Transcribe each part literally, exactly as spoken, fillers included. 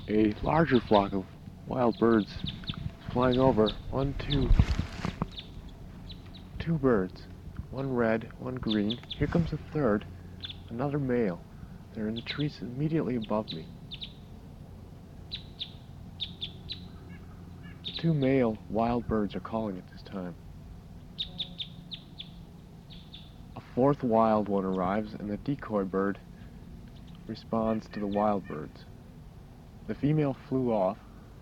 A larger flock of wild birds flying over. One, two, two birds. One red, one green. Here comes a third, another male. They're in the trees immediately above me. Two male wild birds are calling at this time. A fourth wild one arrives, and the decoy bird responds to the wild birds. The female flew off.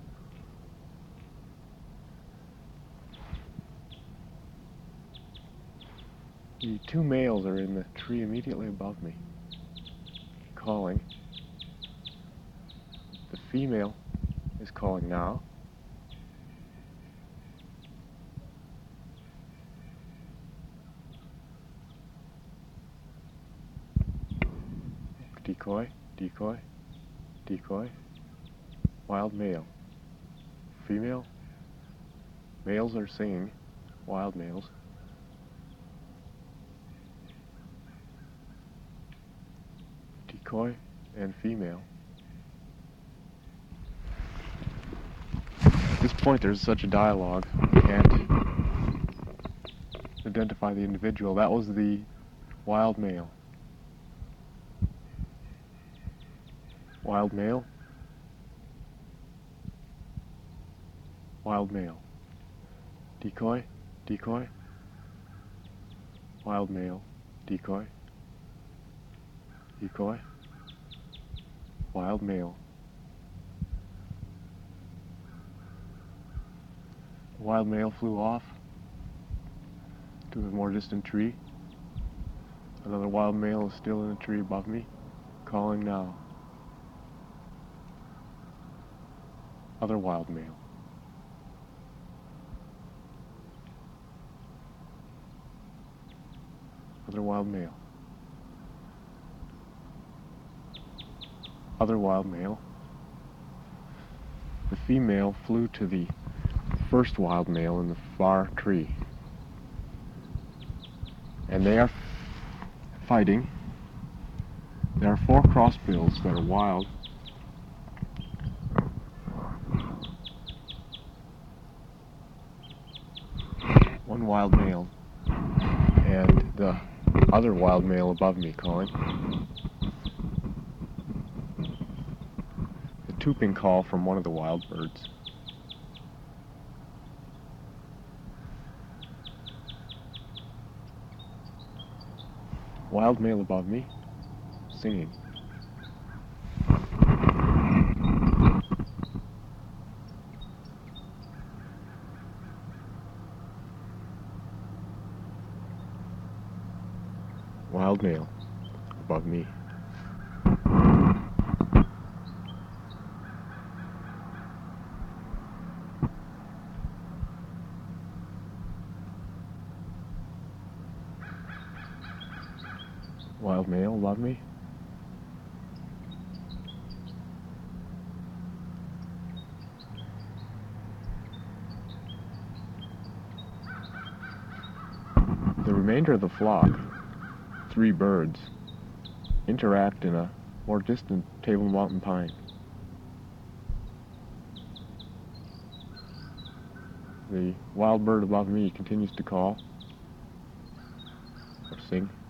The two males are in the tree immediately above me, calling. The female is calling now. Decoy, decoy, decoy. Wild male. Female. Males are singing. Wild males. Decoy and female. At this point there's such a dialogue, I can't identify the individual. That was the wild male. Wild male. Wild male. Decoy, decoy. Wild male, decoy. Decoy. Wild male. The wild male flew off to a more distant tree. Another wild male is still in a tree above me, calling now. Other wild male. Other wild male. Other wild male. The female flew to the first wild male in the far tree. And they are fighting. There are four crossbills that are wild. One wild male and the other wild male above me calling. The tooping call from one of the wild birds. Wild male above me, singing. Wild male above me. Wild male above me. The remainder of the flock, three birds, interact in a more distant Table Mountain pine. The wild bird above me continues to call or sing.